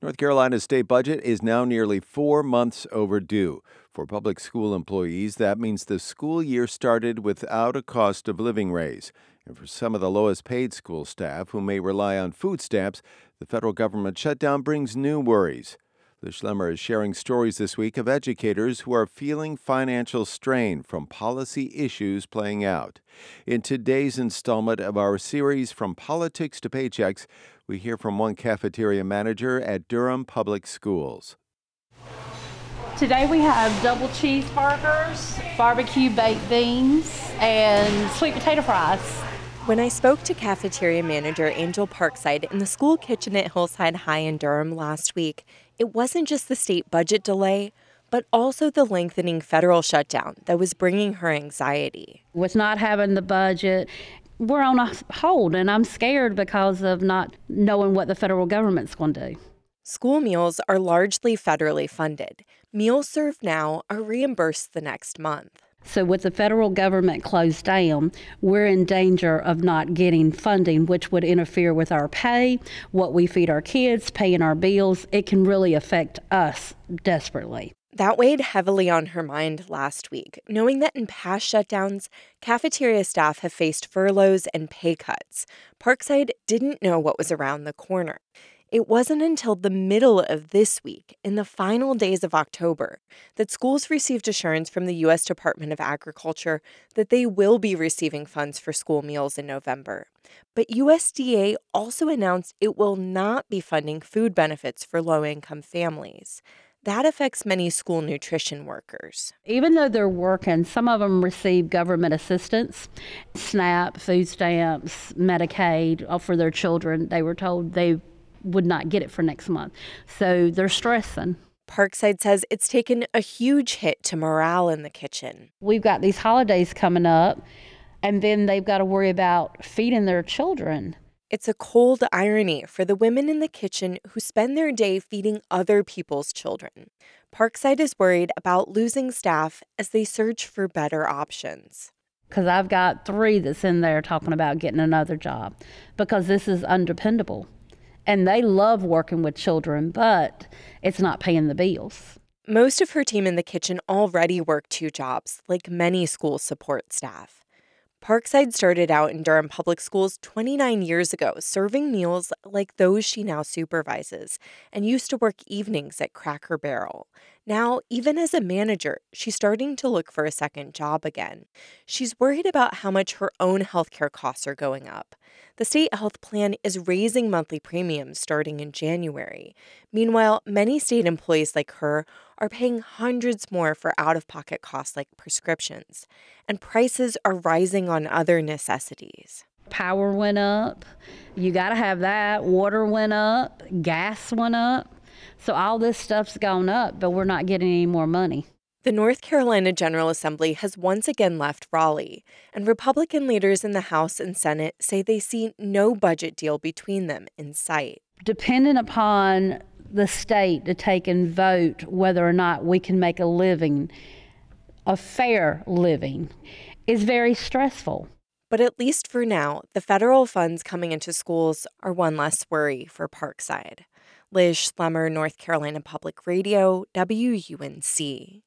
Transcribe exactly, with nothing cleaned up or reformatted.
North Carolina's state budget is now nearly four months overdue. For public school employees, that means the school year started without a cost of living raise. And for some of the lowest paid school staff who may rely on food stamps, the federal government shutdown brings new worries. Liz Schlemmer is sharing stories this week of educators who are feeling financial strain from policy issues playing out. In today's installment of our series From Politics to Paychecks, we hear from one cafeteria manager at Durham Public Schools. Today we have double cheeseburgers, barbecue baked beans, and sweet potato fries. When I spoke to cafeteria manager Angel Parkside in the school kitchen at Hillside High in Durham last week, it wasn't just the state budget delay, but also the lengthening federal shutdown that was bringing her anxiety. With not having the budget, we're on a hold, and I'm scared because of not knowing what the federal government's going to do. School meals are largely federally funded. Meals served now are reimbursed the next month. So with the federal government closed down, we're in danger of not getting funding, which would interfere with our pay, what we feed our kids, paying our bills. It can really affect us desperately. That weighed heavily on her mind last week, knowing that in past shutdowns, cafeteria staff have faced furloughs and pay cuts. Parkside didn't know what was around the corner. It wasn't until the middle of this week, in the final days of October, that schools received assurance from the U S Department of Agriculture that they will be receiving funds for school meals in November. But U S D A also announced it will not be funding food benefits for low-income families. That affects many school nutrition workers. Even though they're working, some of them receive government assistance, SNAP, food stamps, Medicaid, all for their children. They were told they would not get it for next month. So they're stressing. Parkside says it's taken a huge hit to morale in the kitchen. We've got these holidays coming up, and then they've got to worry about feeding their children. It's a cold irony for the women in the kitchen who spend their day feeding other people's children. Parkside is worried about losing staff as they search for better options. Because I've got three that's in there talking about getting another job because this is undependable. And they love working with children, but it's not paying the bills. Most of her team in the kitchen already work two jobs, like many school support staff. Parkside started out in Durham Public Schools twenty-nine years ago, serving meals like those she now supervises, and used to work evenings at Cracker Barrel. Now, even as a manager, she's starting to look for a second job again. She's worried about how much her own healthcare costs are going up. The state health plan is raising monthly premiums starting in January. Meanwhile, many state employees like her are paying hundreds more for out-of-pocket costs like prescriptions, and prices are rising on other necessities. Power went up. You got to have that. Water went up. Gas went up. So all this stuff's gone up, but we're not getting any more money. The North Carolina General Assembly has once again left Raleigh, and Republican leaders in the House and Senate say they see no budget deal between them in sight. Dependent upon the state to take and vote whether or not we can make a living, a fair living, is very stressful. But at least for now, the federal funds coming into schools are one less worry for Parkside. Liz Schlemmer, North Carolina Public Radio, W U N C.